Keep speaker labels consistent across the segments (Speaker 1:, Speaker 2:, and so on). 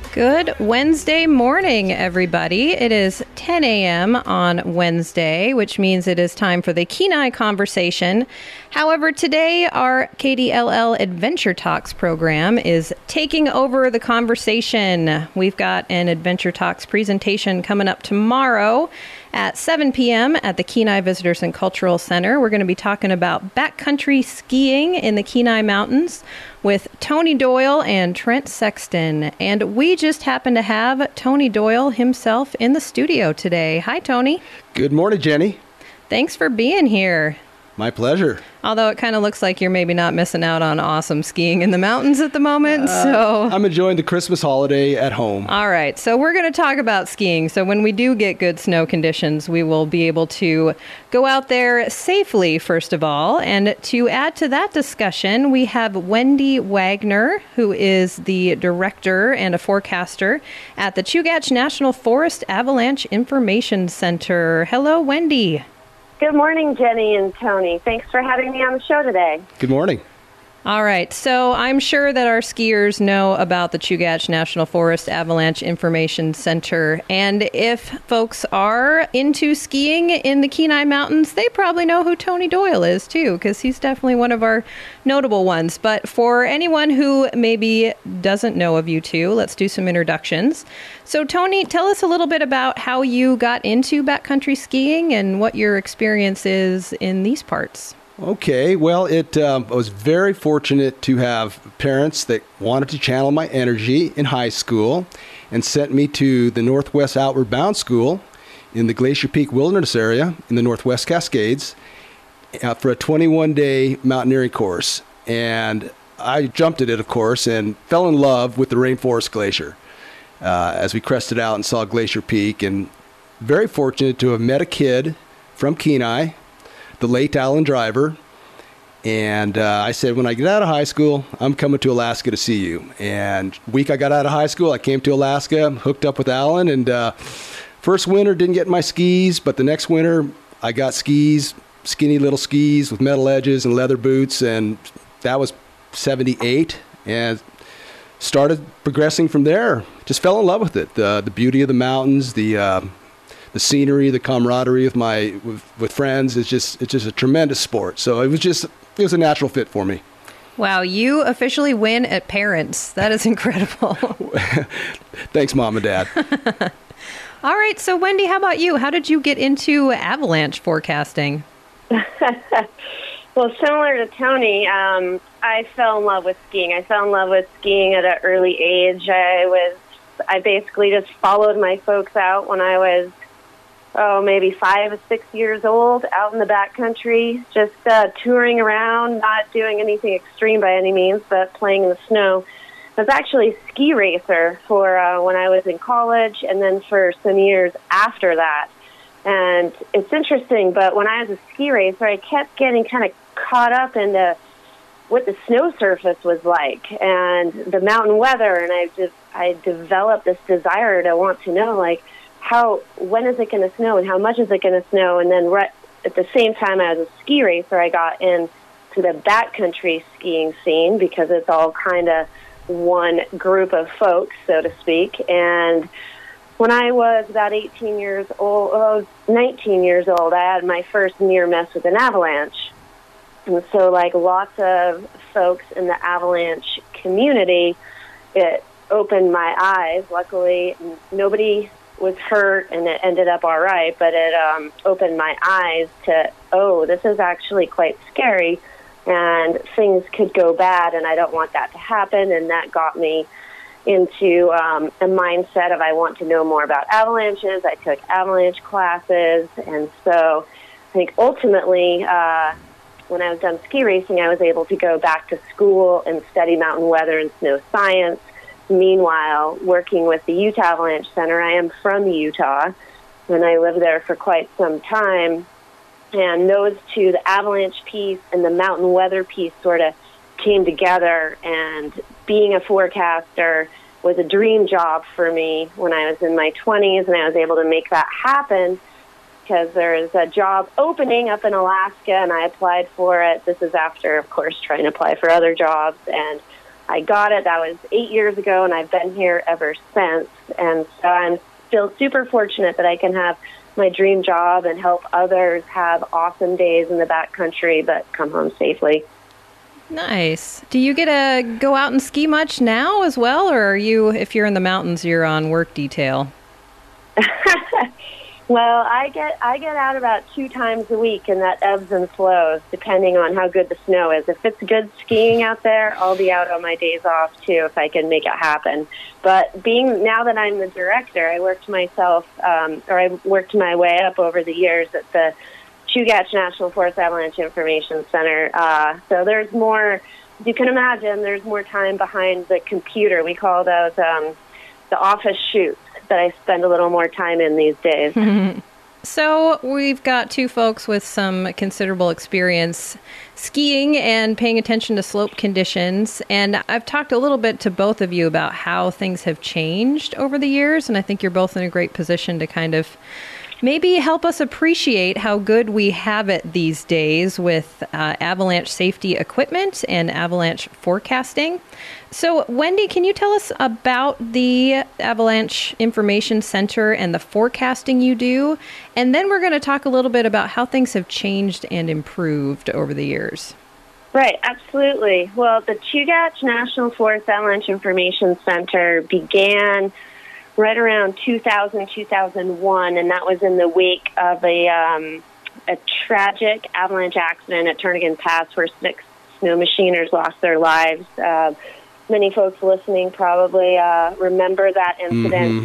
Speaker 1: Good Wednesday morning, everybody. It is 10 a.m. on Wednesday, which means it is time for the Kenai Conversation. However, today our KDLL Adventure Talks program is taking over the conversation. We've got an Adventure Talks presentation coming up tomorrow at 7 p.m. at the Kenai Visitors and Cultural Center. We're going to be talking about backcountry skiing in the Kenai Mountains with Tony Doyle and Trent Sexton. And we just happen to have Tony Doyle himself in the studio today. Hi, Tony.
Speaker 2: Good morning, Jenny.
Speaker 1: Thanks for being here.
Speaker 2: My pleasure.
Speaker 1: Although it kind of looks like you're maybe not missing out on awesome skiing in the mountains at the moment.
Speaker 2: I'm enjoying the Christmas holiday at home.
Speaker 1: All right. So we're going to talk about skiing. So when we do get good snow conditions, we will be able to go out there safely, first of all. And to add to that discussion, we have Wendy Wagner, who is the director and a forecaster at the Chugach National Forest Avalanche Information Center. Hello, Wendy.
Speaker 3: Good morning, Jenny and Tony. Thanks for having me on the show today.
Speaker 2: Good morning.
Speaker 1: All right. So I'm sure that our skiers know about the Chugach National Forest Avalanche Information Center. And if folks are into skiing in the Kenai Mountains, they probably know who Tony Doyle is, too, because he's definitely one of our notable ones. But for anyone who maybe doesn't know of you two, let's do some introductions. So, Tony, tell us a little bit about how you got into backcountry skiing and what your experience is in these parts.
Speaker 2: Okay, well, I was very fortunate to have parents that wanted to channel my energy in high school and sent me to the Northwest Outward Bound School in the Glacier Peak Wilderness area in the Northwest Cascades for a 21-day mountaineering course. And I jumped at it, of course, and fell in love with the Rainforest Glacier as we crested out and saw Glacier Peak. And very fortunate to have met a kid from Kenai, the late Alan Driver, and I said, when I get out of high school, I'm coming to Alaska to see you. And the week I got out of high school, I came to Alaska, hooked up with Alan, and first winter didn't get my skis, but the next winter I got skis, skinny little skis with metal edges and leather boots, and that was 78, and started progressing from there. Just fell in love with it, the beauty of the mountains, the scenery, the camaraderie with friends. It's just a tremendous sport. So it was a natural fit for me.
Speaker 1: Wow, you officially win at parents. That is incredible.
Speaker 2: Thanks, Mom and Dad.
Speaker 1: All right, so Wendy, how about you? How did you get into avalanche forecasting?
Speaker 3: Well, similar to Tony, I fell in love with skiing. I fell in love with skiing at an early age. I basically just followed my folks out when I was maybe 5 or 6 years old, out in the backcountry, just touring around, not doing anything extreme by any means, but playing in the snow. I was actually a ski racer for when I was in college, and then for some years after that. And it's interesting, but when I was a ski racer, I kept getting kind of caught up into what the snow surface was like and the mountain weather, and I developed this desire to want to know, like, when is it going to snow and how much is it going to snow? And then right at the same time I was a ski racer, I got into the backcountry skiing scene because it's all kind of one group of folks, so to speak. And when I was about 19 years old, I had my first near miss with an avalanche. And so, like lots of folks in the avalanche community, it opened my eyes. Luckily, nobody was hurt, and it ended up all right, but it opened my eyes to, this is actually quite scary, and things could go bad, and I don't want that to happen, and that got me into a mindset of I want to know more about avalanches. I took avalanche classes, and so I think ultimately when I was done ski racing, I was able to go back to school and study mountain weather and snow science. Meanwhile, working with the Utah Avalanche Center, I am from Utah, and I lived there for quite some time. And those two, the avalanche piece and the mountain weather piece, sort of came together. And being a forecaster was a dream job for me when I was in my 20s, and I was able to make that happen because there's a job opening up in Alaska, and I applied for it. This is after, of course, trying to apply for other jobs. And I got it. That was 8 years ago, and I've been here ever since. And so I'm still super fortunate that I can have my dream job and help others have awesome days in the backcountry, but come home safely.
Speaker 1: Nice. Do you get to go out and ski much now as well, or are you, if you're in the mountains, you're on work detail?
Speaker 3: Well, I get out about 2 times a week, and that ebbs and flows depending on how good the snow is. If it's good skiing out there, I'll be out on my days off too if I can make it happen. But now that I'm the director, I worked my way up over the years at the Chugach National Forest Avalanche Information Center. So there's more, as you can imagine, there's more time behind the computer. We call those the office shoots that I spend a little more time in these days.
Speaker 1: So we've got 2 folks with some considerable experience skiing and paying attention to slope conditions. And I've talked a little bit to both of you about how things have changed over the years. And I think you're both in a great position to kind of maybe help us appreciate how good we have it these days with avalanche safety equipment and avalanche forecasting. So, Wendy, can you tell us about the Avalanche Information Center and the forecasting you do? And then we're going to talk a little bit about how things have changed and improved over the years.
Speaker 3: Right, absolutely. Well, the Chugach National Forest Avalanche Information Center began right around 2000, 2001, and that was in the wake of a tragic avalanche accident at Turnagain Pass where 6 snow machiners lost their lives. Many folks listening probably remember that incident.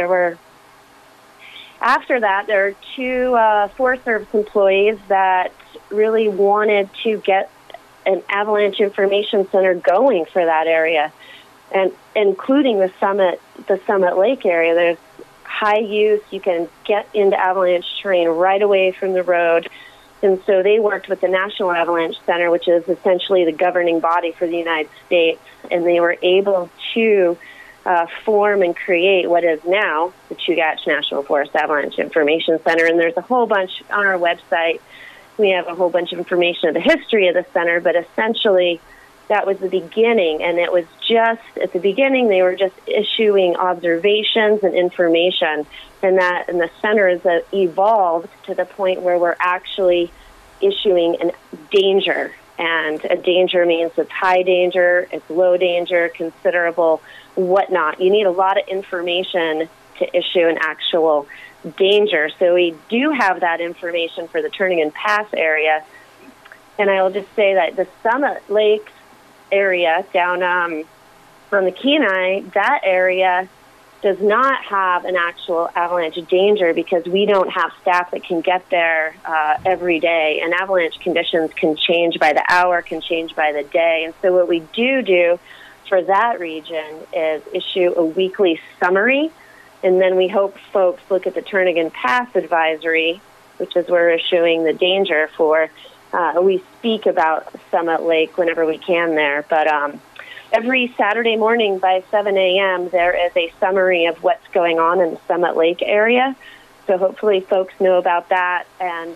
Speaker 3: After that, there were 2 Forest Service employees that really wanted to get an avalanche information center going for that area, and including the Summit Lake area. There's high use. You can get into avalanche terrain right away from the road. And so they worked with the National Avalanche Center, which is essentially the governing body for the United States, and they were able to form and create what is now the Chugach National Forest Avalanche Information Center. And there's a whole bunch on our website. We have a whole bunch of information of the history of the center, but essentially that was the beginning. And it was just at the beginning, they were just issuing observations and information. And the center has evolved to the point where we're actually issuing a danger. And a danger means it's high danger, it's low danger, considerable, whatnot. You need a lot of information to issue an actual danger. So we do have that information for the Turnagain Pass area. And I will just say that the Summit Lakes area down from the Kenai, that area does not have an actual avalanche danger because we don't have staff that can get there every day. And avalanche conditions can change by the hour, can change by the day. And so what we do for that region is issue a weekly summary. And then we hope folks look at the Turnagain Pass advisory, which is where we're issuing the danger for. We speak about Summit Lake whenever we can there. But every Saturday morning by 7 a.m., there is a summary of what's going on in the Summit Lake area. So hopefully folks know about that, and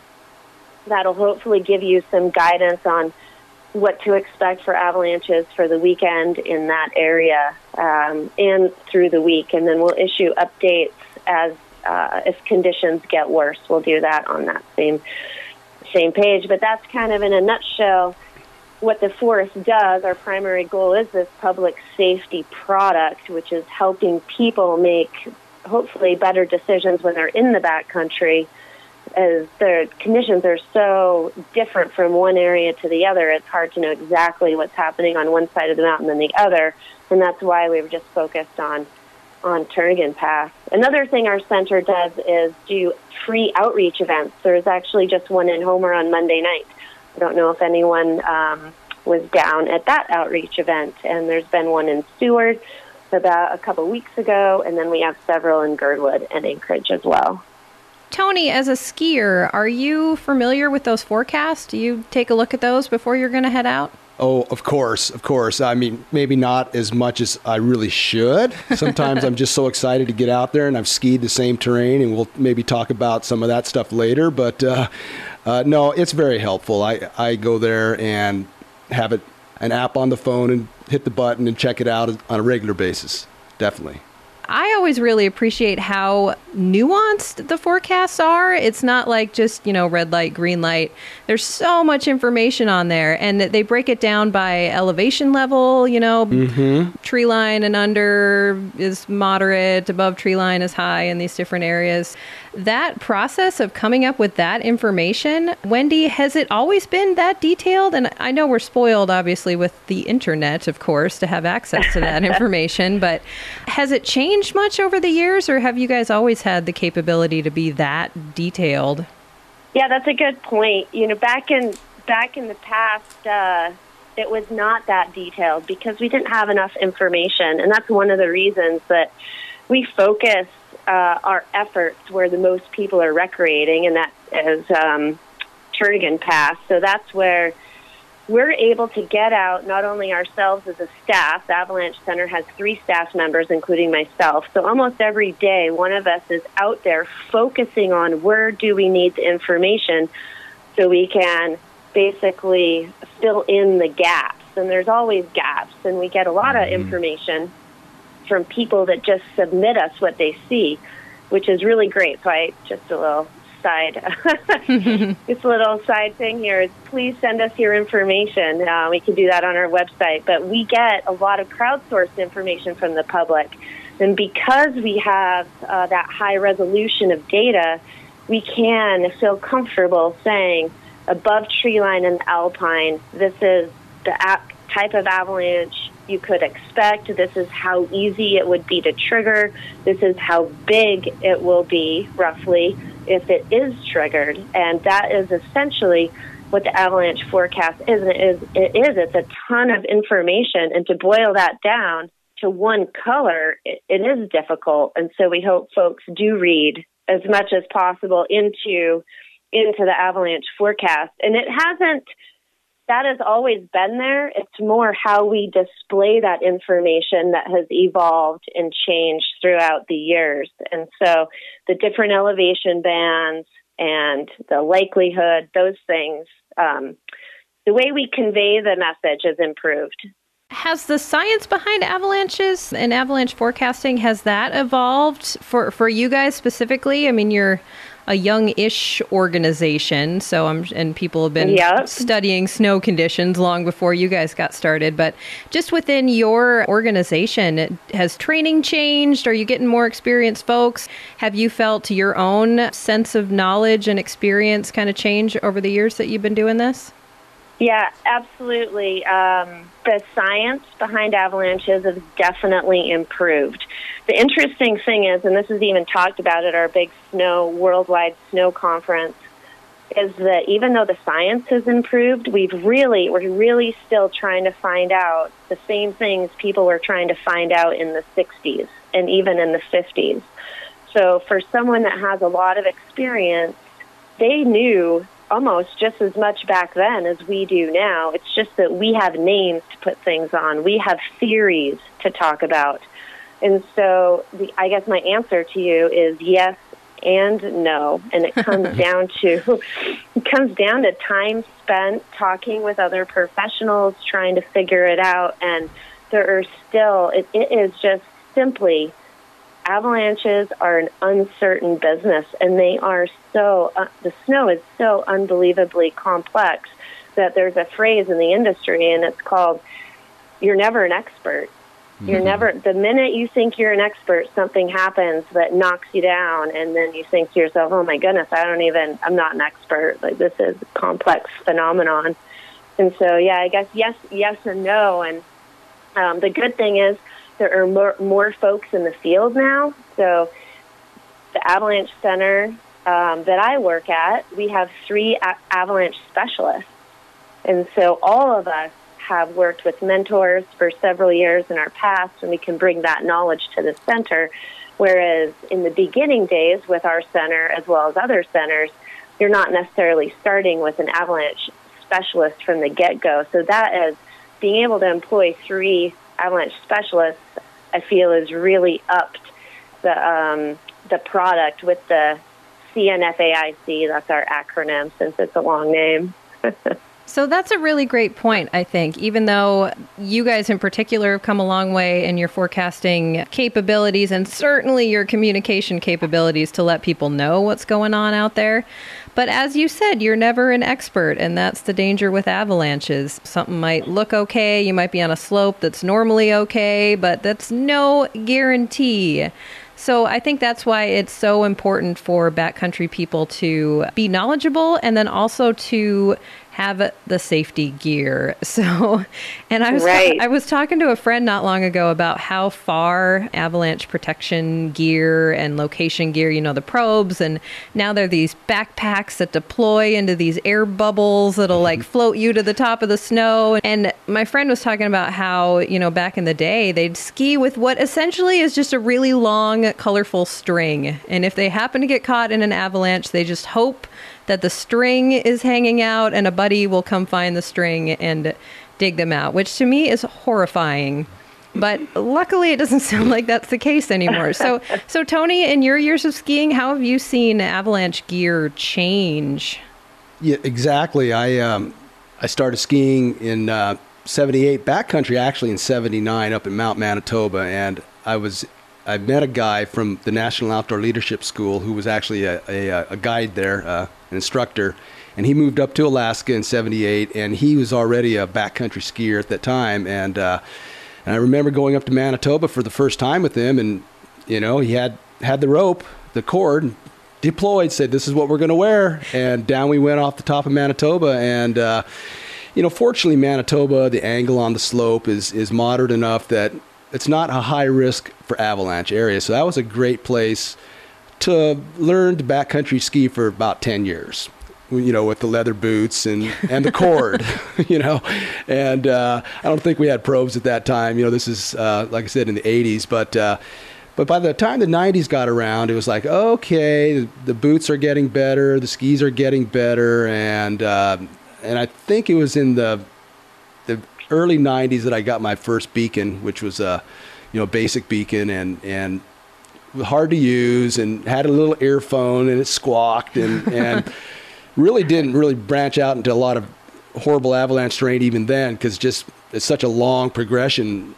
Speaker 3: that'll hopefully give you some guidance on what to expect for avalanches for the weekend in that area and through the week. And then we'll issue updates as if conditions get worse. We'll do that on that same page. But that's kind of in a nutshell what the forest does. Our primary goal is this public safety product, which is helping people make hopefully better decisions when they're in the backcountry, as the conditions are so different from one area to the other. It's hard to know exactly what's happening on one side of the mountain than the other, and that's why we've just focused on Turnagain Pass. Another thing our center does is do free outreach events. There's actually just one in Homer on Monday night. I don't know if anyone was down at that outreach event, and there's been one in Seward about a couple weeks ago, and then we have several in Girdwood and Anchorage as well.
Speaker 1: Tony, as a skier, are you familiar with those forecasts? Do you take a look at those before you're going to head out?
Speaker 2: Oh, of course. I mean, maybe not as much as I really should. Sometimes I'm just so excited to get out there, and I've skied the same terrain, and we'll maybe talk about some of that stuff later. But no, it's very helpful. I go there and have an app on the phone and hit the button and check it out on a regular basis. Definitely.
Speaker 1: I always really appreciate how nuanced the forecasts are. It's not like just, red light, green light. There's so much information on there, and they break it down by elevation level, tree line and under is moderate, above tree line is high in these different areas. That process of coming up with that information, Wendy, has it always been that detailed? And I know we're spoiled, obviously, with the internet, of course, to have access to that information, but has it changed much over the years, or have you guys always had the capability to be that detailed?
Speaker 3: Yeah, that's a good point. Back in the past, it was not that detailed because we didn't have enough information, and that's one of the reasons that we focus our efforts where the most people are recreating, and that is Turnagain Pass. So that's where we're able to get out, not only ourselves as a staff. The Avalanche Center has 3 staff members, including myself. So almost every day, one of us is out there focusing on where do we need the information so we can basically fill in the gaps. And there's always gaps, and we get a lot of information from people that just submit us what they see, which is really great. So just a little side thing here is please send us your information. We can do that on our website, but we get a lot of crowdsourced information from the public. And because we have that high resolution of data, we can feel comfortable saying above tree line and alpine, this is the type of avalanche you could expect. This is how easy it would be to trigger. This is how big it will be, roughly, if it is triggered. And that is essentially what the avalanche forecast is. It's a ton of information. And to boil that down to one color, it is difficult. And so we hope folks do read as much as possible into the avalanche forecast. And that has always been there. It's more how we display that information that has evolved and changed throughout the years. And so the different elevation bands and the likelihood, those things, the way we convey the message has improved.
Speaker 1: Has the science behind avalanches and avalanche forecasting, has that evolved for you guys specifically? I mean, you're a young-ish organization, and people have been studying snow conditions long before you guys got started. But just within your organization, has training changed? Are you getting more experienced folks? Have you felt your own sense of knowledge and experience kind of change over the years that you've been doing this?
Speaker 3: Yeah, absolutely. The science behind avalanches has definitely improved. The interesting thing is, and this is even talked about at our big worldwide snow conference, is that even though the science has improved, we're really still trying to find out the same things people were trying to find out in the 60s and even in the 50s. So for someone that has a lot of experience, they knew almost just as much back then as we do now. It's just that we have names to put things on. We have theories to talk about. And so I guess my answer to you is yes and no. And it comes down to time spent talking with other professionals, trying to figure it out. And there are still, it is just simply, avalanches are an uncertain business, and they are the snow is so unbelievably complex that there's a phrase in the industry, and it's called, you're never an expert. You're never, the minute you think you're an expert, something happens that knocks you down, and then you think to yourself, oh my goodness, I'm not an expert. Like, this is a complex phenomenon. And so, yeah, I guess yes and no. And the good thing is there are more folks in the field now. So the Avalanche Center that I work at, we have 3 avalanche specialists. And so all of us have worked with mentors for several years in our past, and we can bring that knowledge to the center. Whereas in the beginning days with our center, as well as other centers, you're not necessarily starting with an avalanche specialist from the get-go. So that is being able to employ 3 avalanche specialists, I feel, is really upped the product with the CNFAIC. That's our acronym, since it's a long name.
Speaker 1: So that's a really great point, I think, even though you guys in particular have come a long way in your forecasting capabilities and certainly your communication capabilities to let people know what's going on out there. But as you said, you're never an expert, and that's the danger with avalanches. Something might look okay, you might be on a slope that's normally okay, but that's no guarantee. So I think that's why it's so important for backcountry people to be knowledgeable and then also to have the safety gear. So, and I was talking to a friend not long ago about how far avalanche protection gear and location gear, the probes, and now there are these backpacks that deploy into these air bubbles that'll like float you to the top of the snow. And my friend was talking about how, back in the day, they'd ski with what essentially is just a really long, colorful string. And if they happen to get caught in an avalanche, they just hope that the string is hanging out and a buddy will come find the string and dig them out, which to me is horrifying. But luckily, it doesn't sound like that's the case anymore. So Tony, in your years of skiing, how have you seen avalanche gear change?
Speaker 2: Yeah, exactly. I started skiing in 78, backcountry actually in 79 up in Mount Manitoba, and I met a guy from the National Outdoor Leadership School who was actually a guide there, an instructor, and he moved up to Alaska in 78, and he was already a backcountry skier at that time, and I remember going up to Manitoba for the first time with him, and he had the rope, the cord, deployed, said, "This is what we're going to wear," and down we went off the top of Manitoba, and fortunately Manitoba, the angle on the slope is moderate enough that it's not a high risk for avalanche area. So that was a great place to learn to backcountry ski for about 10 years, with the leather boots and the cord, and I don't think we had probes at that time. This is, like I said, in the 80s, but by the time the 90s got around, it was like, okay, the boots are getting better, the skis are getting better, and I think it was in the early 90s that I got my first beacon, which was a basic beacon and hard to use and had a little earphone and it squawked and really didn't branch out into a lot of horrible avalanche terrain even then, because just it's such a long progression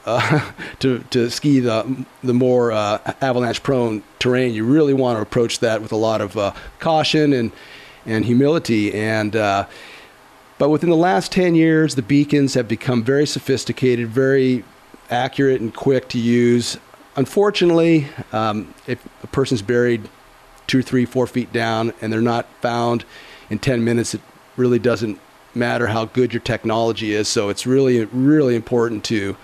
Speaker 2: to ski the more avalanche prone terrain. You really want to approach that with a lot of caution and humility, and but within the last 10 years, the beacons have become very sophisticated, very accurate and quick to use. Unfortunately, if a person's buried 2, 3, 4 feet down and they're not found in 10 minutes, it really doesn't matter how good your technology is. So it's really, really important to,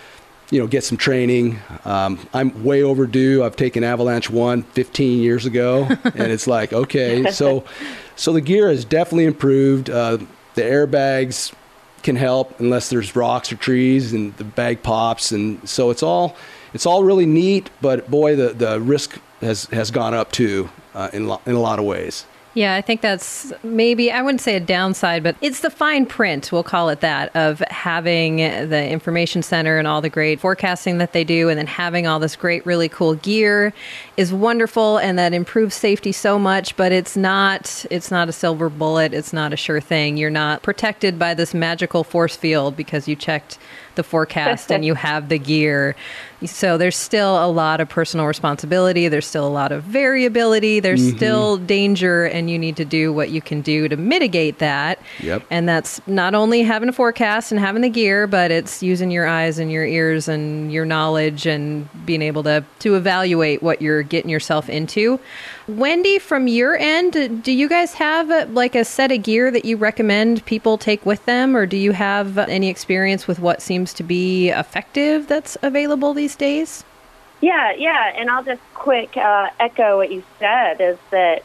Speaker 2: get some training. I'm way overdue. I've taken Avalanche 1 15 years ago, and it's like, okay, so the gear has definitely improved. The airbags can help unless there's rocks or trees and the bag pops, and so it's all really neat, but boy, the risk has gone up too in a lot of ways.
Speaker 1: Yeah, I think that's maybe, I wouldn't say a downside, but it's the fine print, we'll call it that, of having the information center and all the great forecasting that they do, and then having all this great, really cool gear is wonderful, and that improves safety so much, but it's not a silver bullet. It's not a sure thing. You're not protected by this magical force field because you checked the forecast and you have the gear. So there's still a lot of personal responsibility. There's still a lot of variability. There's still danger, and you need to do what you can do to mitigate that.
Speaker 2: Yep.
Speaker 1: And that's not only having a forecast and having the gear, but it's using your eyes and your ears and your knowledge and being able to evaluate what you're getting yourself into. Wendy, from your end, do you guys have like a set of gear that you recommend people take with them, or do you have any experience with what seems to be effective that's available these days?
Speaker 3: Yeah, and I'll just quick echo what you said, is that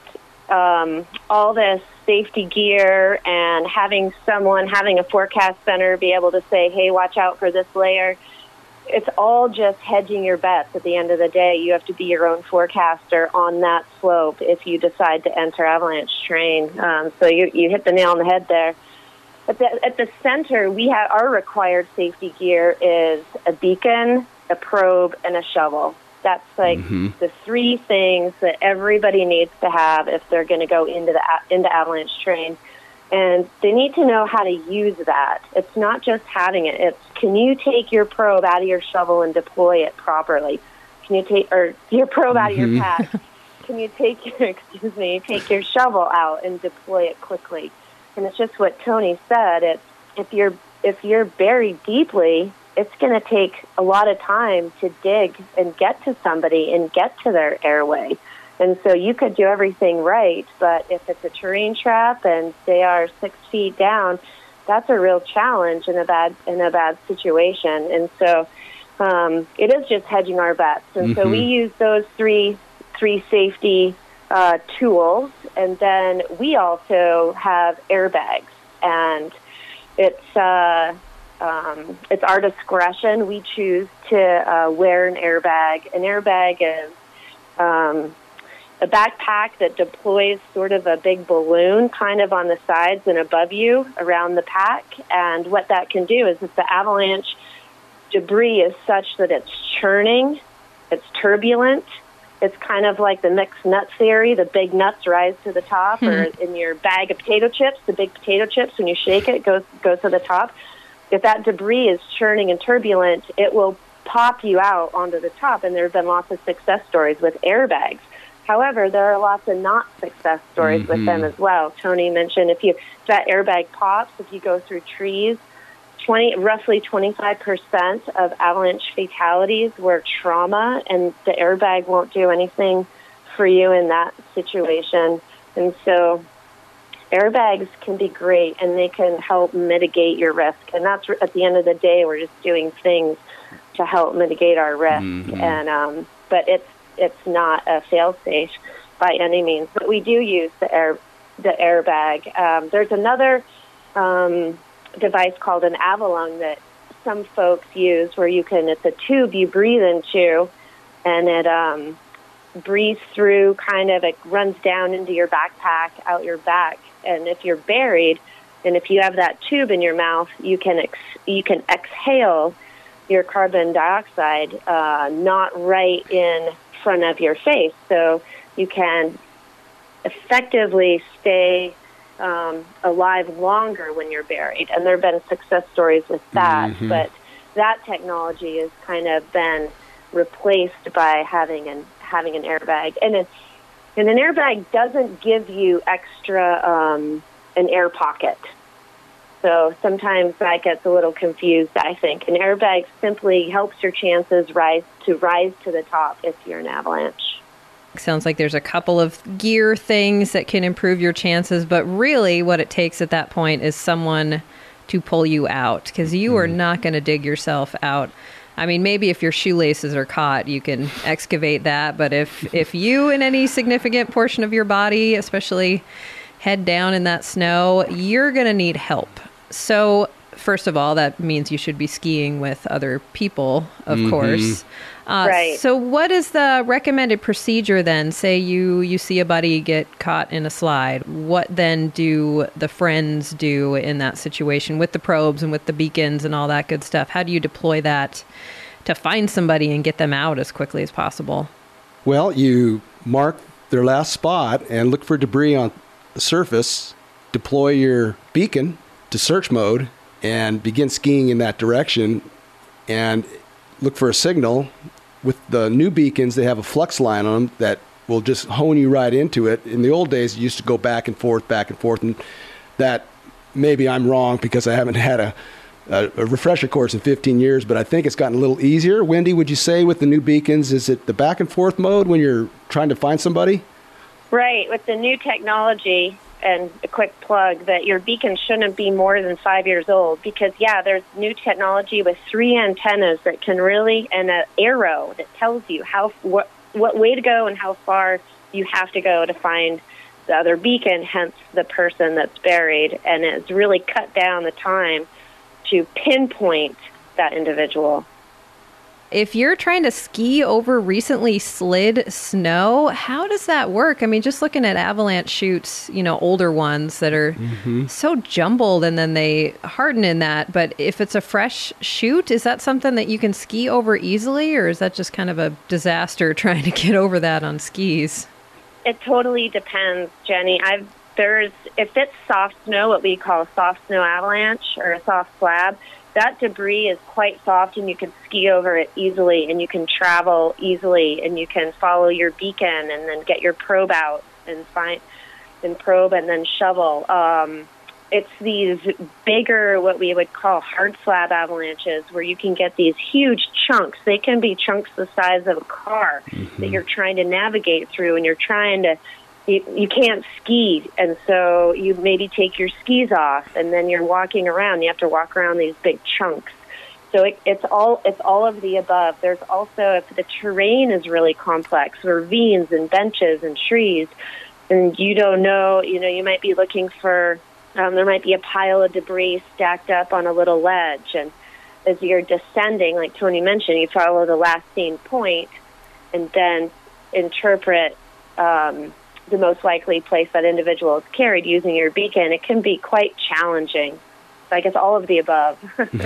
Speaker 3: all this safety gear and having a forecast center be able to say, hey, watch out for this layer, it's all just hedging your bets. At the end of the day, you have to be your own forecaster on that slope if you decide to enter avalanche terrain. So you hit the nail on the head there. At the center, we have our required safety gear is a beacon, a probe, and a shovel. That's like the three things that everybody needs to have if they're going to go into avalanche terrain. And they need to know how to use that. It's not just having it. It's, can you take your probe out of your shovel and deploy it properly? Can you take, or your probe out of your pack? Can you take your, take your shovel out and deploy it quickly? And it's just what Tony said. It's, if you're buried deeply, it's going to take a lot of time to dig and get to somebody and get to their airway. And so you could do everything right, but if it's a terrain trap and they are 6 feet down, that's a real challenge in a bad situation. And so it is just hedging our bets. And so we use those three safety tools, and then we also have airbags, and it's our discretion. We choose to wear an airbag. An airbag is a backpack that deploys sort of a big balloon kind of on the sides and above you around the pack. And what that can do is if the avalanche debris is such that it's churning, it's turbulent, it's kind of like the mixed nut theory. The big nuts rise to the top, or in your bag of potato chips, the big potato chips, when you shake it, goes to the top. If that debris is churning and turbulent, it will pop you out onto the top. And there have been lots of success stories with airbags. However, there are lots of not success stories with them as well. Tony mentioned if that airbag pops, if you go through trees, roughly 25% of avalanche fatalities were trauma, and the airbag won't do anything for you in that situation. And so airbags can be great, and they can help mitigate your risk. And that's, at the end of the day, we're just doing things to help mitigate our risk. And but it's not a fail-safe by any means. But we do use the airbag. There's another device called an Avalung that some folks use, where it's a tube you breathe into, and it breathes through, it runs down into your backpack, out your back. And if you're buried, and if you have that tube in your mouth, you can exhale your carbon dioxide, not right in front of your face. So you can effectively stay alive longer when you're buried. And there have been success stories with that, but that technology has kind of been replaced by having an airbag. And an airbag doesn't give you extra an air pocket. So sometimes that gets a little confused, I think. An airbag simply helps your chances rise to the top if you're an avalanche.
Speaker 1: Sounds like there's a couple of gear things that can improve your chances, but really what it takes at that point is someone to pull you out, because you are not going to dig yourself out. I mean, maybe if your shoelaces are caught, you can excavate that, but if you in any significant portion of your body, especially head down in that snow, you're going to need help. So first of all, that means you should be skiing with other people, of course.
Speaker 3: Right.
Speaker 1: So what is the recommended procedure then? Say you see a buddy get caught in a slide. What then do the friends do in that situation with the probes and with the beacons and all that good stuff? How do you deploy that to find somebody and get them out as quickly as possible?
Speaker 2: Well, you mark their last spot and look for debris on the surface, deploy your beacon to search mode, and begin skiing in that direction, and look for a signal. With the new beacons, they have a flux line on them that will just hone you right into it. In the old days, it used to go back and forth, and that, maybe I'm wrong because I haven't had a refresher course in 15 years, but I think it's gotten a little easier. Wendy, would you say with the new beacons, is it the back and forth mode when you're trying to find somebody?
Speaker 3: Right. With the new technology, and a quick plug, that your beacon shouldn't be more than 5 years old, because there's new technology with 3 antennas that can really, and an arrow that tells you what way to go and how far you have to go to find the other beacon, hence the person that's buried, and it's really cut down the time to pinpoint that individual.
Speaker 1: If you're trying to ski over recently slid snow, how does that work? I mean, just looking at avalanche chutes, older ones that are so jumbled and then they harden in that. But if it's a fresh chute, is that something that you can ski over easily, or is that just kind of a disaster trying to get over that on skis?
Speaker 3: It totally depends, Jenny. if it's soft snow, what we call a soft snow avalanche or a soft slab, that debris is quite soft and you can ski over it easily and you can travel easily and you can follow your beacon and then get your probe out and probe and then shovel. It's these bigger, what we would call hard slab avalanches, where you can get these huge chunks. They can be chunks the size of a car that you're trying to navigate through, and you can't ski, and so you maybe take your skis off, and then you're walking around. You have to walk around these big chunks. So it's all of the above. There's also, if the terrain is really complex, ravines and benches and trees, and you don't know, you might be looking for. There might be a pile of debris stacked up on a little ledge, and as you're descending, like Tony mentioned, you follow the last seen point and then interpret the most likely place that individual is carried using your beacon. It can be quite challenging. So I guess all of the above.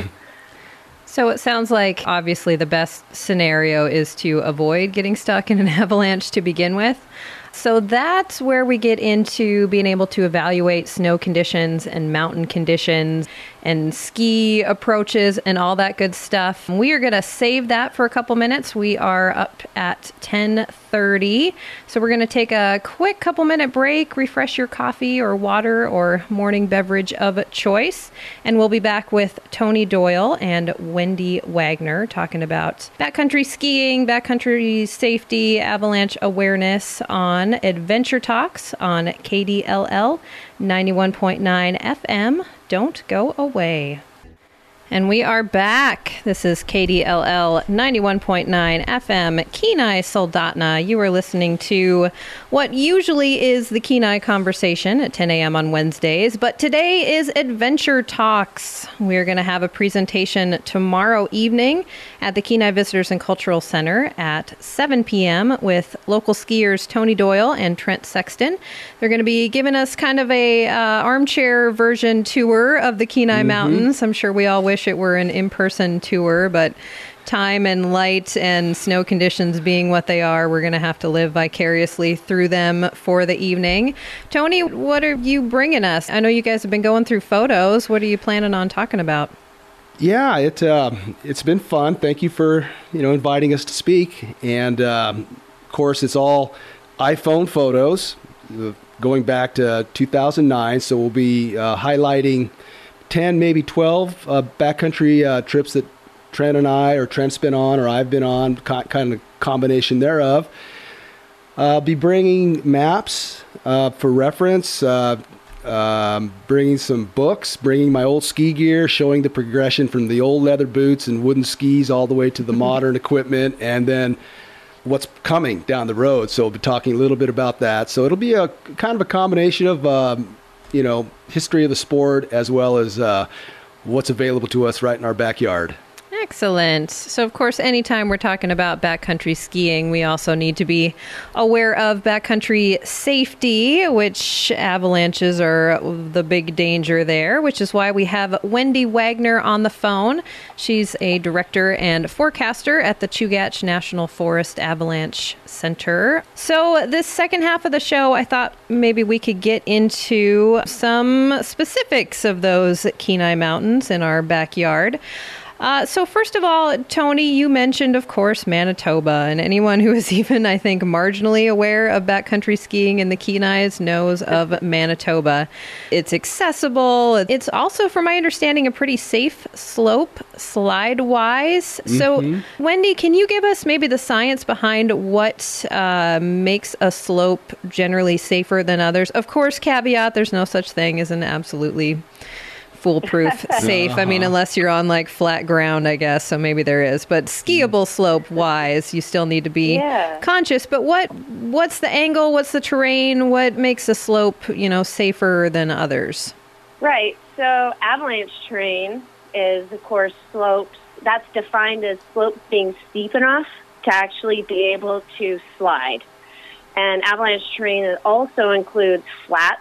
Speaker 1: So it sounds like, obviously, the best scenario is to avoid getting stuck in an avalanche to begin with. So that's where we get into being able to evaluate snow conditions and mountain conditions and ski approaches and all that good stuff. We are going to save that for a couple minutes. We are up at 10:30. So we're going to take a quick couple minute break, refresh your coffee or water or morning beverage of choice. And we'll be back with Tony Doyle and Wendy Wagner talking about backcountry skiing, backcountry safety, avalanche awareness on Adventure Talks on KDLL 91.9 FM. Don't go away. And we are back. This is KDLL 91.9 FM, Kenai Soldotna. You are listening to what usually is the Kenai Conversation at 10 a.m. on Wednesdays, but today is Adventure Talks. We're going to have a presentation tomorrow evening at the Kenai Visitors and Cultural Center at 7 p.m. with local skiers Tony Doyle and Trent Sexton. They're going to be giving us kind of a armchair version tour of the Kenai Mountains. I'm sure we all wish it were an in-person tour, but time and light and snow conditions being what they are, we're going to have to live vicariously through them for the evening. Tony, what are you bringing us? I know you guys have been going through photos. What are you planning on talking about?
Speaker 2: Yeah, it's been fun. Thank you for inviting us to speak. And of course, it's all iPhone photos going back to 2009. So we'll be highlighting 10, maybe 12 backcountry trips that Trent's been on, or I've been on, kind of combination thereof. I'll be bringing maps for reference, bringing some books, bringing my old ski gear, showing the progression from the old leather boots and wooden skis all the way to the modern equipment, and then what's coming down the road. So we'll be talking a little bit about that. So it'll be a kind of a combination of history of the sport as well as what's available to us right in our backyard.
Speaker 1: Excellent. So, of course, anytime we're talking about backcountry skiing, we also need to be aware of backcountry safety, which avalanches are the big danger there, which is why we have Wendy Wagner on the phone. She's a director and forecaster at the Chugach National Forest Avalanche Center. So this second half of the show, I thought maybe we could get into some specifics of those Kenai Mountains in our backyard. So first of all, Tony, you mentioned, of course, Manitoba, and anyone who is even, I think, marginally aware of backcountry skiing in the Kenais knows of Manitoba. It's accessible. It's also, from my understanding, a pretty safe slope slide-wise. So, Wendy, can you give us maybe the science behind what makes a slope generally safer than others? Of course, caveat, there's no such thing as an absolutely foolproof safe. I mean, unless you're on like flat ground, I guess. So maybe there is, but skiable slope wise, you still need to be conscious. But what's the angle? What's the terrain? What makes a slope, safer than others?
Speaker 3: Right. So avalanche terrain is, of course, slopes. That's defined as slopes being steep enough to actually be able to slide. And avalanche terrain also includes flat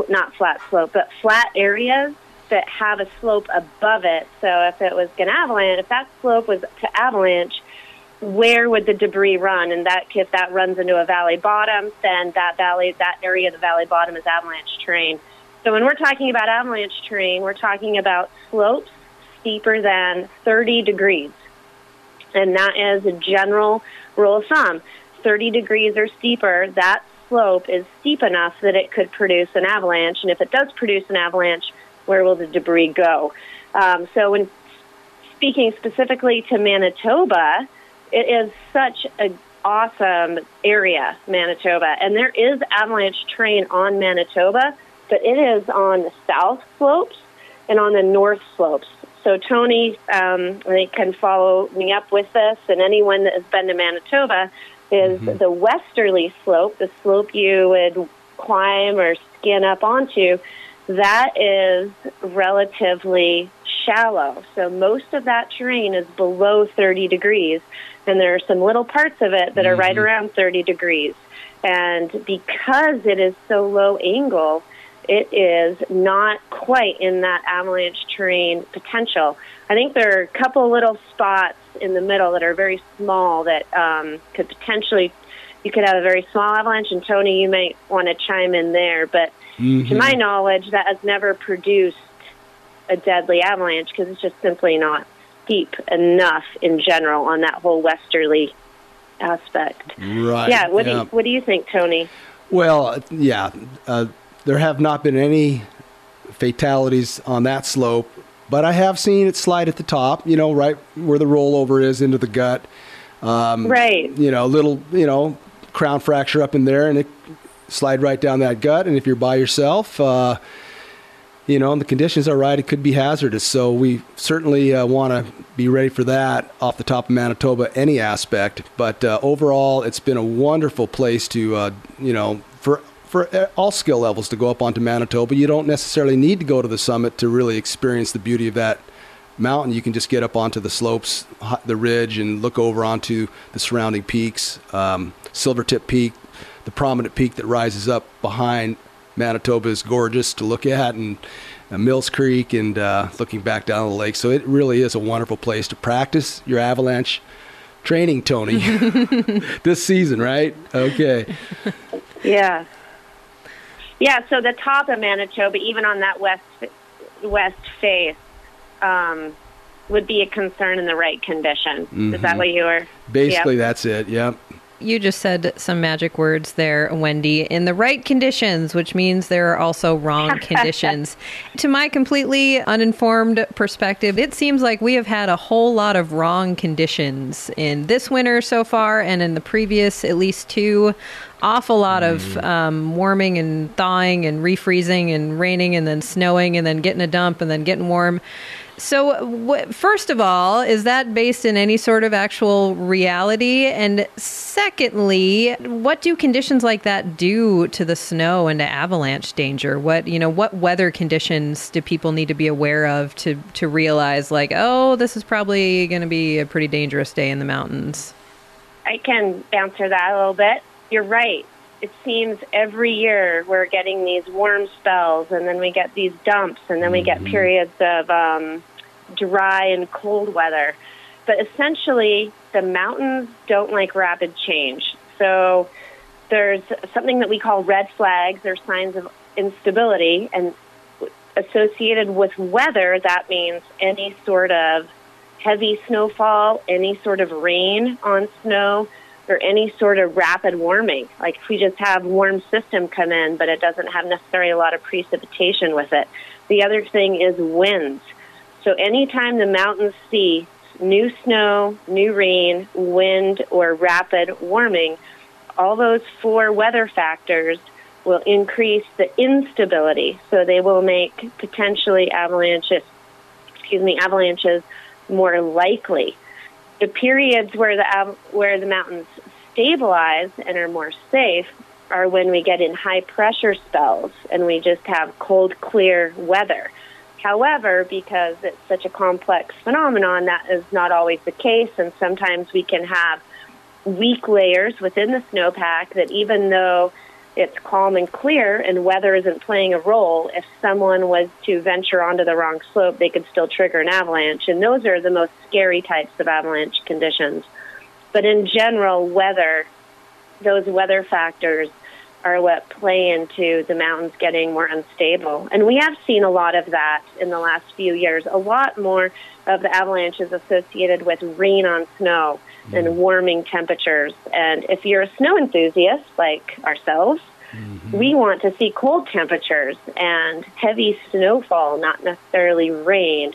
Speaker 3: areas that have a slope above it. So if it was going to avalanche, if that slope was to avalanche, where would the debris run? And that if that runs into a valley bottom, then that area of the valley bottom is avalanche terrain. So when we're talking about avalanche terrain, we're talking about slopes steeper than 30 degrees. And that is a general rule of thumb. 30 degrees or steeper, that slope is steep enough that it could produce an avalanche. And if it does produce an avalanche, where will the debris go? So when speaking specifically to Manitoba, it is such an awesome area, Manitoba. And there is avalanche terrain on Manitoba, but it is on the south slopes and on the north slopes. So Tony, they can follow me up with this, and anyone that has been to Manitoba, is the westerly slope, the slope you would climb or skin up onto, that is relatively shallow. So most of that terrain is below 30 degrees, and there are some little parts of it that are right around 30 degrees. And because it is so low angle, it is not quite in that avalanche terrain potential. I think there are a couple little spots in the middle that are very small that could potentially, you could have a very small avalanche, and Tony, you might want to chime in there, but to my knowledge, that has never produced a deadly avalanche because it's just simply not steep enough in general on that whole westerly aspect.
Speaker 2: Right.
Speaker 3: Yeah, what do you think, Tony?
Speaker 2: Well, yeah, there have not been any fatalities on that slope, but I have seen it slide at the top, right where the rollover is into the gut.
Speaker 3: Right.
Speaker 2: Little, crown fracture up in there, and it slide right down that gut. And if you're by yourself, and the conditions are right, it could be hazardous. So we certainly want to be ready for that off the top of Manitoba, any aspect. But overall, it's been a wonderful place to, for all skill levels to go up onto Manitoba. You don't necessarily need to go to the summit to really experience the beauty of that mountain. You can just get up onto the slopes, the ridge, and look over onto the surrounding peaks. Silvertip Peak, the prominent peak that rises up behind Manitoba, is gorgeous to look at, and Mills Creek, and looking back down the lake. So it really is a wonderful place to practice your avalanche training, Tony, this season, right? Okay.
Speaker 3: Yeah. Yeah, so the top of Manitoba, even on that west face, would be a concern in the right condition. Is that what you were?
Speaker 2: Basically, that's it, yep.
Speaker 1: You just said some magic words there, Wendy. In the right conditions, which means there are also wrong conditions. To my completely uninformed perspective, it seems like we have had a whole lot of wrong conditions in this winter so far, and in the previous at least two. Awful lot of warming and thawing and refreezing and raining and then snowing and then getting a dump and then getting warm. So first of all, is that based in any sort of actual reality? And secondly, what do conditions like that do to the snow and to avalanche danger? What weather conditions do people need to be aware of to realize, like, oh, this is probably going to be a pretty dangerous day in the mountains? I
Speaker 3: can answer that a little bit. You're right. It seems every year we're getting these warm spells, and then we get these dumps, and then we get periods of dry and cold weather. But essentially, the mountains don't like rapid change. So there's something that we call red flags, or signs of instability, and associated with weather, that means any sort of heavy snowfall, any sort of rain on snow, or any sort of rapid warming. Like if we just have warm system come in, but it doesn't have necessarily a lot of precipitation with it. The other thing is winds. So anytime the mountains see new snow, new rain, wind, or rapid warming, all those four weather factors will increase the instability. So they will make potentially avalanches more likely. The periods where the mountains stabilize and are more safe are when we get in high pressure spells and we just have cold, clear weather. However, because it's such a complex phenomenon, that is not always the case, and sometimes we can have weak layers within the snowpack that even though it's calm and clear and weather isn't playing a role, if someone was to venture onto the wrong slope, they could still trigger an avalanche. And those are the most scary types of avalanche conditions. But in general, those weather factors are what play into the mountains getting more unstable. And we have seen a lot of that in the last few years. A lot more of the avalanches associated with rain on snow and warming temperatures. And if you're a snow enthusiast like ourselves, we want to see cold temperatures and heavy snowfall, not necessarily rain.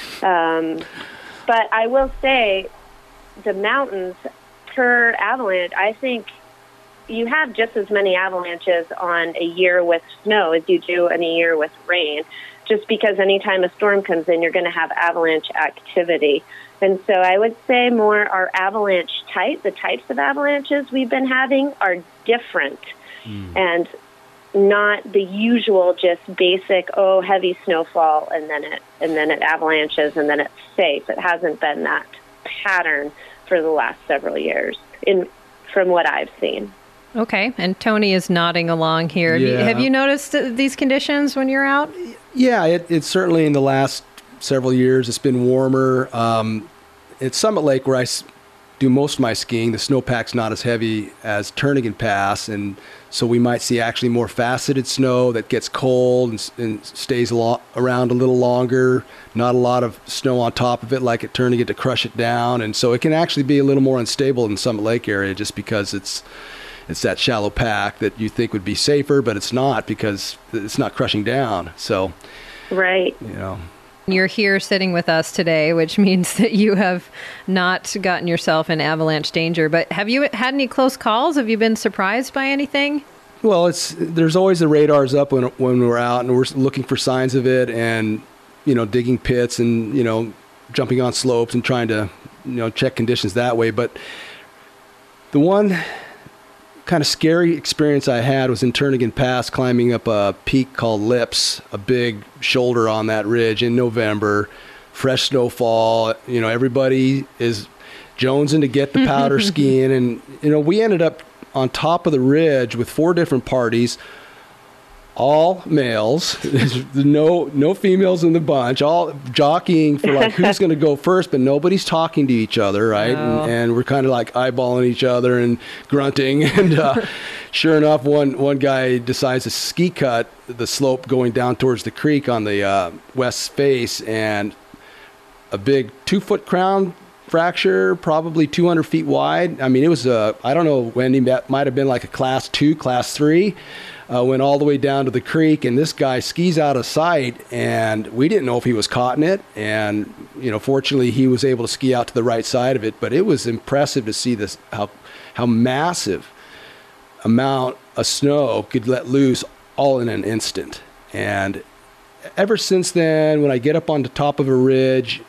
Speaker 3: But I will say the mountains per avalanche, I think you have just as many avalanches on a year with snow as you do in a year with rain, just because anytime a storm comes in, you're going to have avalanche activity. And so I would say more our avalanche type, the types of avalanches we've been having are different and not the usual just basic, heavy snowfall and then it avalanches and then it's safe. It hasn't been that pattern for the last several years from what I've seen.
Speaker 1: Okay, and Tony is nodding along here.
Speaker 2: Yeah.
Speaker 1: Have you noticed these conditions when you're out?
Speaker 2: Yeah, it's certainly in the last several years, it's been warmer. At Summit Lake, where I do most of my skiing, the snowpack's not as heavy as Turnagain Pass, and so we might see actually more faceted snow that gets cold and stays around a little longer. Not a lot of snow on top of it like at Turnagain to crush it down, and so it can actually be a little more unstable in the Summit Lake area just because it's that shallow pack that you think would be safer, but it's not because it's not crushing down. So,
Speaker 3: right.
Speaker 1: You're here sitting with us today, which means that you have not gotten yourself in avalanche danger. But have you had any close calls? Have you been surprised by anything?
Speaker 2: Well, there's always the radars up when we're out and we're looking for signs of it and, digging pits and, jumping on slopes and trying to, check conditions that way. But the one kind of scary experience I had was in Turnagain Pass, climbing up a peak called Lips, a big shoulder on that ridge in November, fresh snowfall. Everybody is jonesing to get the powder skiing. And, we ended up on top of the ridge with 4 different parties, all males. There's no females in the bunch, all jockeying for like who's going to go first, but nobody's talking to each other, right?
Speaker 1: Oh.
Speaker 2: And we're kind of like eyeballing each other and grunting. And sure enough, one guy decides to ski cut the slope going down towards the creek on the west face, and a big 2-foot crown fracture, probably 200 feet wide. I mean, it was I don't know, Wendy, that might have been like a class 2, class 3. Went all the way down to the creek, and this guy skis out of sight, and we didn't know if he was caught in it. And, fortunately he was able to ski out to the right side of it, but it was impressive to see this, how massive amount of snow could let loose all in an instant. And ever since then, when I get up on the top of a ridge,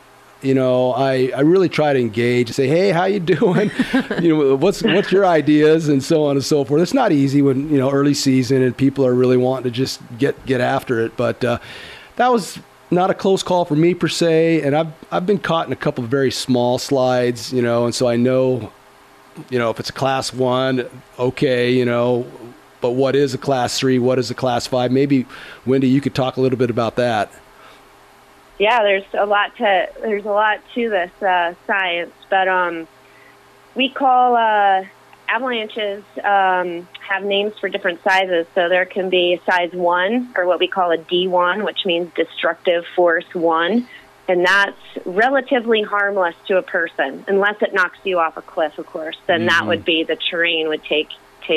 Speaker 2: I really try to engage, say, hey, how you doing? What's your ideas, and so on and so forth. It's not easy when, early season and people are really wanting to just get after it. But that was not a close call for me per se. And I've been caught in a couple of very small slides, and so I know, if it's a class 1, okay, but what is a class 3? What is a class 5? Maybe, Wendy, you could talk a little bit about that.
Speaker 3: Yeah, there's a lot to this science, but we call avalanches have names for different sizes. So there can be size 1, or what we call a D1, which means destructive force 1, and that's relatively harmless to a person, unless it knocks you off a cliff, of course. Then that would be the terrain would make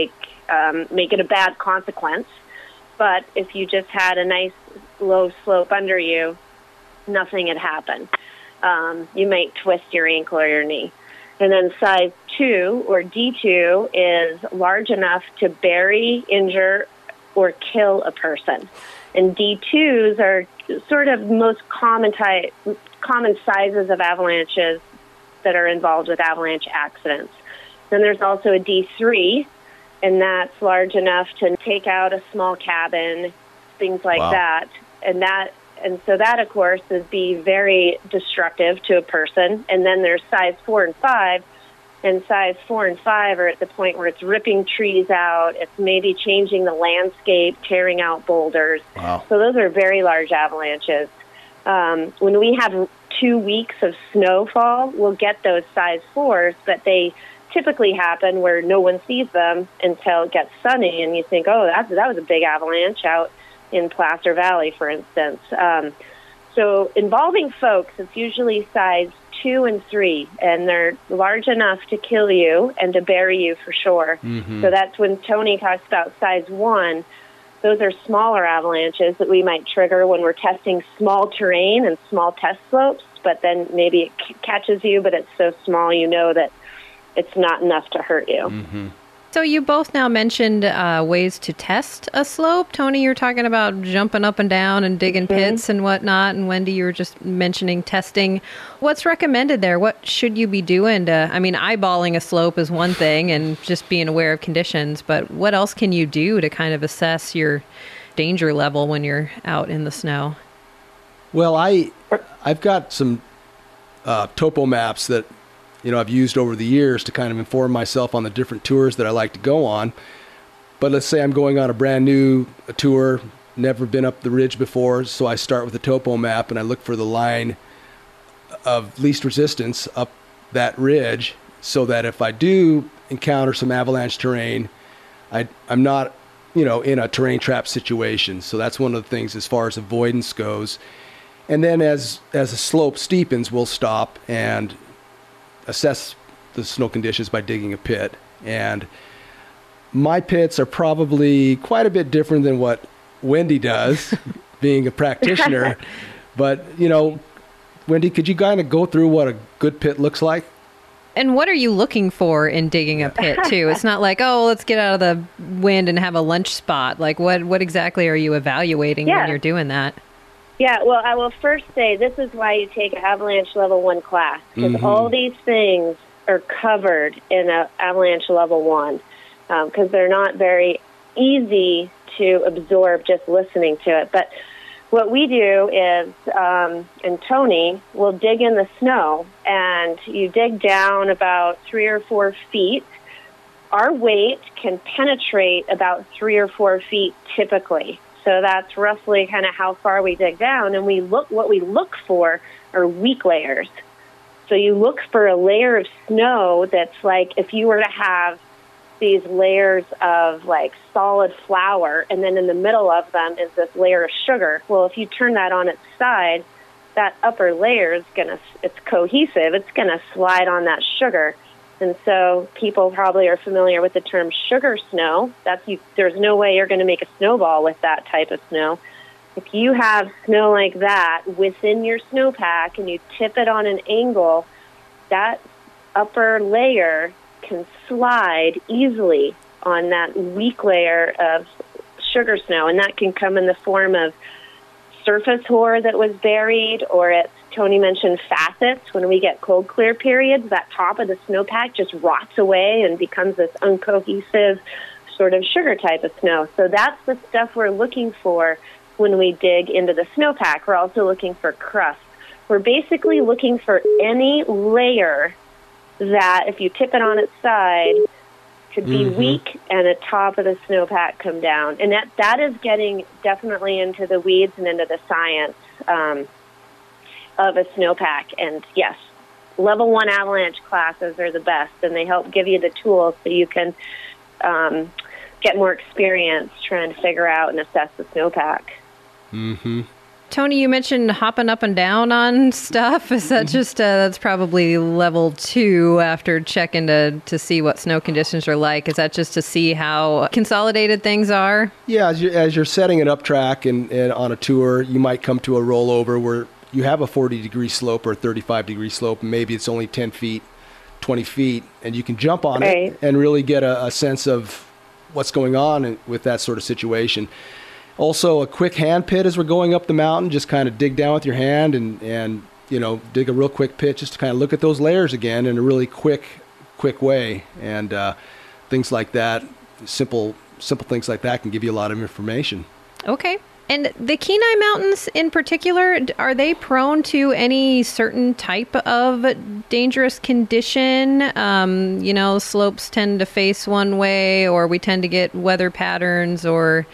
Speaker 3: it a bad consequence. But if you just had a nice low slope under you, nothing had happened. You might twist your ankle or your knee. And then size 2, or D2, is large enough to bury, injure, or kill a person. And D2s are sort of most common sizes of avalanches that are involved with avalanche accidents. Then there's also a D3, and that's large enough to take out a small cabin, things like that. And so that, of course, would be very destructive to a person. And then there's size 4 and 5. And size 4 and 5 are at the point where it's ripping trees out. It's maybe changing the landscape, tearing out boulders.
Speaker 2: Wow.
Speaker 3: So those are very large avalanches. When we have 2 weeks of snowfall, we'll get those size 4s, but they typically happen where no one sees them until it gets sunny, and you think, oh, that was a big avalanche out in Placer Valley, for instance. So involving folks, it's usually size 2 and 3, and they're large enough to kill you and to bury you for sure.
Speaker 2: Mm-hmm.
Speaker 3: So that's when Tony talks about size 1. Those are smaller avalanches that we might trigger when we're testing small terrain and small test slopes, but then maybe it catches you, but it's so small you know that it's not enough to hurt you.
Speaker 2: Mm-hmm.
Speaker 1: So you both now mentioned ways to test a slope. Tony, you're talking about jumping up and down and digging pits and whatnot. And Wendy, you were just mentioning testing. What's recommended there? What should you be doing to, eyeballing a slope is one thing and just being aware of conditions, but what else can you do to kind of assess your danger level when you're out in the snow?
Speaker 2: Well, I've got some topo maps that I've used over the years to kind of inform myself on the different tours that I like to go on. But let's say I'm going on a brand new tour, never been up the ridge before, so I start with a topo map and I look for the line of least resistance up that ridge so that if I do encounter some avalanche terrain, I'm not, in a terrain trap situation. So that's one of the things as far as avoidance goes. And then as a slope steepens, we'll stop and assess the snow conditions by digging a pit. And my pits are probably quite a bit different than what Wendy does, being a practitioner. But, Wendy, could you kind of go through what a good pit looks like?
Speaker 1: And what are you looking for in digging a pit, too? It's not like, oh, let's get out of the wind and have a lunch spot. Like, what exactly are you evaluating when you're doing that?
Speaker 3: Yeah, well, I will first say this is why you take an avalanche level 1 class, because all these things are covered in an avalanche level 1, because they're not very easy to absorb just listening to it. But what we do is, and Tony will dig in the snow, and you dig down about 3 or 4 feet. Our weight can penetrate about 3 or 4 feet typically. So that's roughly kind of how far we dig down. And what we look for are weak layers. So you look for a layer of snow that's like if you were to have these layers of like solid flour, and then in the middle of them is this layer of sugar. Well, if you turn that on its side, that upper layer is it's cohesive. It's going to slide on that sugar. And so people probably are familiar with the term sugar snow. There's no way you're going to make a snowball with that type of snow. If you have snow like that within your snowpack and you tip it on an angle, that upper layer can slide easily on that weak layer of sugar snow. And that can come in the form of surface hoar that was buried, or Tony mentioned facets. When we get cold clear periods, that top of the snowpack just rots away and becomes this uncohesive sort of sugar type of snow. So that's the stuff we're looking for when we dig into the snowpack. We're also looking for crust. We're basically looking for any layer that, if you tip it on its side, could be weak and the top of the snowpack come down. And that is getting definitely into the weeds and into the science of a snowpack. And yes, level 1 avalanche classes are the best, and they help give you the tools so you can get more experience trying to figure out and assess the snowpack.
Speaker 2: Mm-hmm.
Speaker 1: Tony, you mentioned hopping up and down on stuff. Is that just, that's probably level 2 after checking to see what snow conditions are like? Is that just to see how consolidated things are?
Speaker 2: Yeah, as you're setting it up track and on a tour, you might come to a rollover where you have a 40-degree slope or a 35-degree slope, and maybe it's only 10 feet, 20 feet, and you can jump on it and really get a sense of what's going on with that sort of situation. Also, a quick hand pit as we're going up the mountain, just kind of dig down with your hand and dig a real quick pit just to kind of look at those layers again in a really quick way. And things like that, simple things like that can give you a lot of information.
Speaker 1: Okay. And the Kenai Mountains in particular, are they prone to any certain type of dangerous condition? Slopes tend to face one way, or we tend to get weather patterns, or,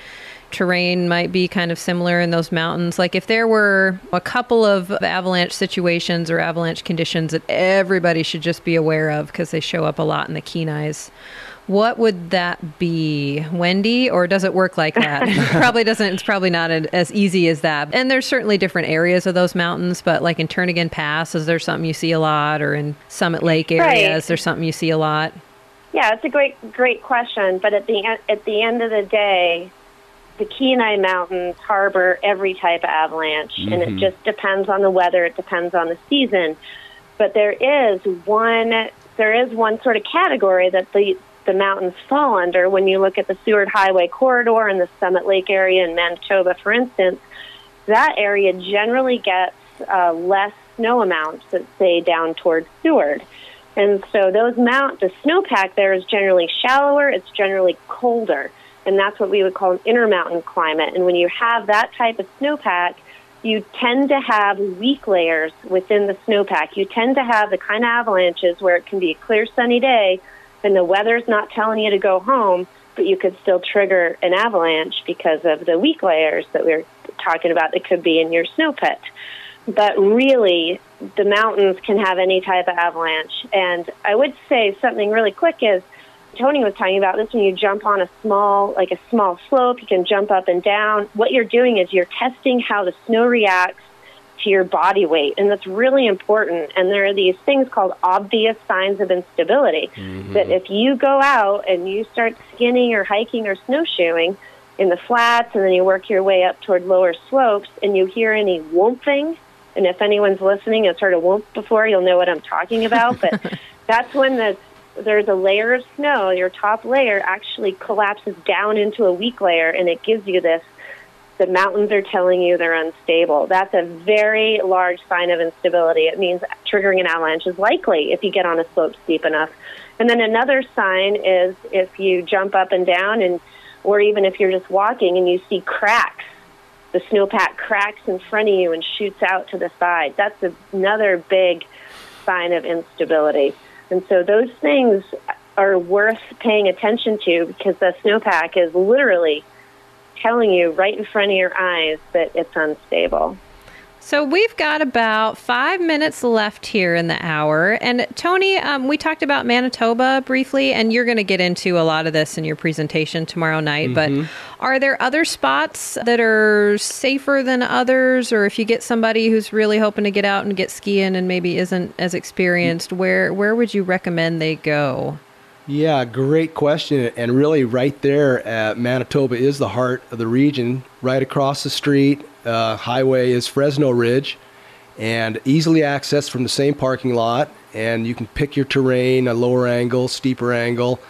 Speaker 1: terrain might be kind of similar in those mountains? Like if there were a couple of avalanche situations or avalanche conditions that everybody should just be aware of because they show up a lot in the Kenais, what would that be, Wendy? Or does it work like that? Probably doesn't. It's probably not as easy as that. And there's certainly different areas of those mountains, but like in Turnagain Pass, is there something you see a lot? Or in Summit Lake area, is there something you see a lot?
Speaker 3: Yeah, it's a great question. But at the end of the day, the Kenai Mountains harbor every type of avalanche, and it just depends on the weather. It depends on the season. But there is one sort of category that the mountains fall under when you look at the Seward Highway corridor and the Summit Lake area in Manitoba, for instance. That area generally gets less snow amounts that say down towards Seward. And so the snowpack there is generally shallower, it's generally colder, and that's what we would call an intermountain climate. And when you have that type of snowpack, you tend to have weak layers within the snowpack. You tend to have the kind of avalanches where it can be a clear sunny day and the weather's not telling you to go home, but you could still trigger an avalanche because of the weak layers that we were talking about that could be in your snow pit. But really, the mountains can have any type of avalanche. And I would say something really quick is, Tony was talking about this, when you jump on a small slope, you can jump up and down. What you're doing is you're testing how the snow reacts to your body weight, and that's really important. And there are these things called obvious signs of instability, that if you go out and you start skinning or hiking or snowshoeing in the flats, and then you work your way up toward lower slopes, and you hear any whomping, and if anyone's listening and heard a whoomp before, you'll know what I'm talking about, but that's when there's a layer of snow, your top layer actually collapses down into a weak layer, and it gives you this, the mountains are telling you they're unstable. That's a very large sign of instability. It means triggering an avalanche is likely if you get on a slope steep enough. And then another sign is if you jump up and down, or even if you're just walking and you see cracks, the snowpack cracks in front of you and shoots out to the side. That's another big sign of instability. And so those things are worth paying attention to, because the snowpack is literally telling you right in front of your eyes that it's unstable.
Speaker 1: So we've got about 5 minutes left here in the hour. And Tony, we talked about Manitoba briefly, and you're going to get into a lot of this in your presentation tomorrow night. But are there other spots that are safer than others? Or if you get somebody who's really hoping to get out and get skiing and maybe isn't as experienced, where would you recommend they go?
Speaker 2: Yeah, great question. And really right there at Manitoba is the heart of the region. Right across the street, highway is Fresno Ridge, and easily accessed from the same parking lot. And you can pick your terrain, a lower angle, steeper angle.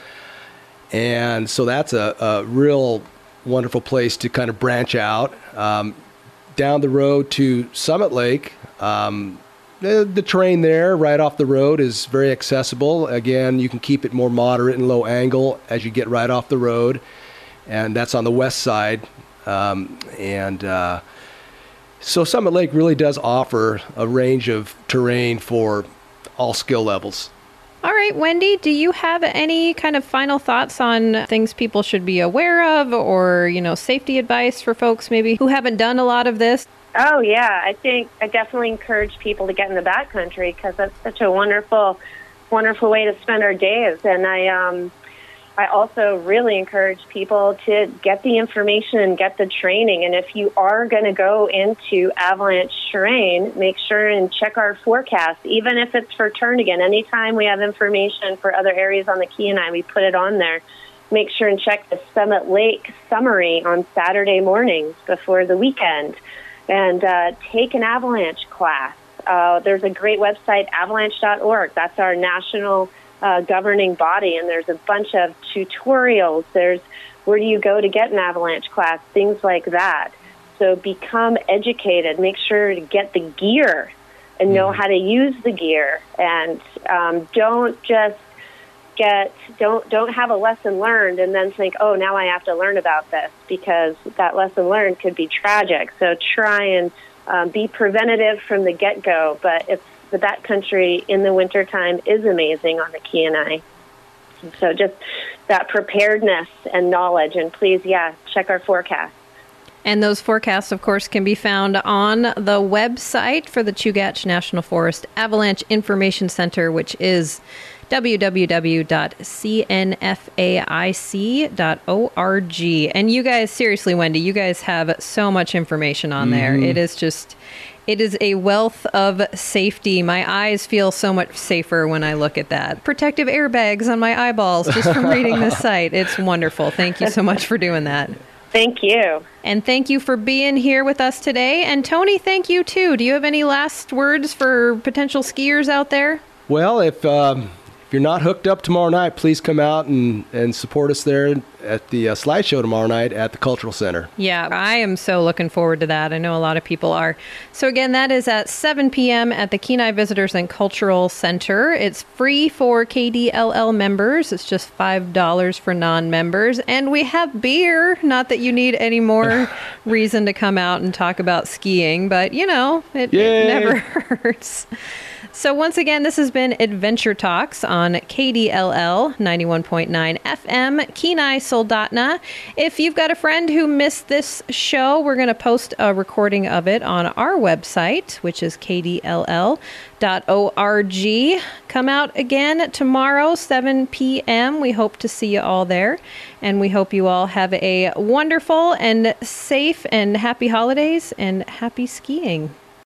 Speaker 2: And so that's a real wonderful place to kind of branch out. Down the road to Summit Lake, the terrain there right off the road is very accessible. Again, you can keep it more moderate and low angle as you get right off the road. And that's on the west side. So Summit Lake really does offer a range of terrain for all skill levels.
Speaker 1: All right, Wendy, do you have any kind of final thoughts on things people should be aware of, or, safety advice for folks maybe who haven't done a lot of this?
Speaker 3: Oh, yeah. I think I definitely encourage people to get in the backcountry, because that's such a wonderful, wonderful way to spend our days. And I also really encourage people to get the information and get the training. And if you are going to go into avalanche terrain, make sure and check our forecast, even if it's for Turnagain. Anytime we have information for other areas on the Kenai, we put it on there. Make sure and check the Summit Lake summary on Saturday mornings before the weekend. And take an avalanche class. There's a great website, avalanche.org. That's our national governing body, and there's a bunch of tutorials. There's where do you go to get an avalanche class, things like that. So become educated. Make sure to get the gear and know how to use the gear. And don't just don't have a lesson learned and then think, oh, now I have to learn about this, because that lesson learned could be tragic. So try and be preventative from the get-go. But it's the backcountry in the wintertime is amazing on the Kenai. So just that preparedness and knowledge. And please, check our forecast.
Speaker 1: And those forecasts, of course, can be found on the website for the Chugach National Forest Avalanche Information Center, which is www.cnfaic.org. And you guys, seriously, Wendy, you guys have so much information on there. It is a wealth of safety. My eyes feel so much safer when I look at that. Protective airbags on my eyeballs just from reading this site. It's wonderful. Thank you so much for doing that.
Speaker 3: Thank you.
Speaker 1: And thank you for being here with us today. And Tony, thank you too. Do you have any last words for potential skiers out there?
Speaker 2: Well, if you're not hooked up tomorrow night, please come out and support us there at the slide show tomorrow night at the Cultural Center.
Speaker 1: Yeah, I am so looking forward to that. I know a lot of people are. So again, that is at 7 p.m. at the Kenai Visitors and Cultural Center. It's free for KDLL members. It's just $5 for non-members. And we have beer. Not that you need any more reason to come out and talk about skiing, but it never hurts. So once again, this has been Adventure Talks on KDLL 91.9 FM, Kenai Soldotna. If you've got a friend who missed this show, we're going to post a recording of it on our website, which is kdll.org. Come out again tomorrow, 7 p.m. We hope to see you all there. And we hope you all have a wonderful and safe and happy holidays and happy skiing.